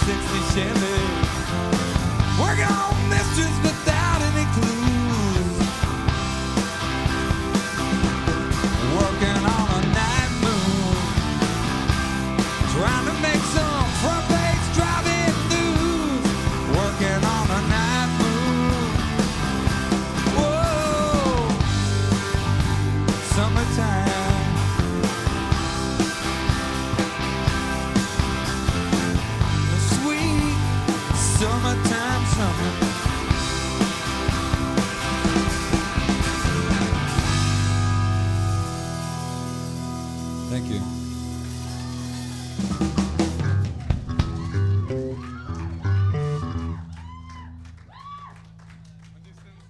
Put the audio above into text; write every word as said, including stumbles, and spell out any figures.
sixty Chevy. Working on mysteries without any clues. Working on a night moon. Trying to make some front page driving news. Working on a night moon. Whoa, summertime. Summertime, summer.